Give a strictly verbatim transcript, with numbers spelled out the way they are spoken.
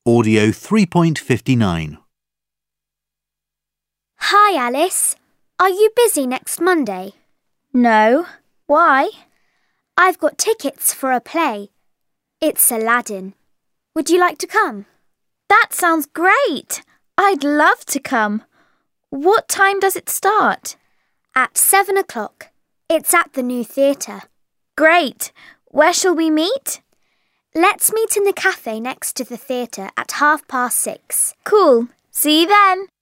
Audio three point five nine. Hi, Alice. Are you busy next Monday? No. Why? I've got tickets for a play. It's Aladdin. Would you like to come? That sounds great. I'd love to come. What time does it start? At seven o'clock. It's at the new theatre. Great. Where shall we meet? Let's meet in the cafe next to the theatre at half past six. Cool. See you then.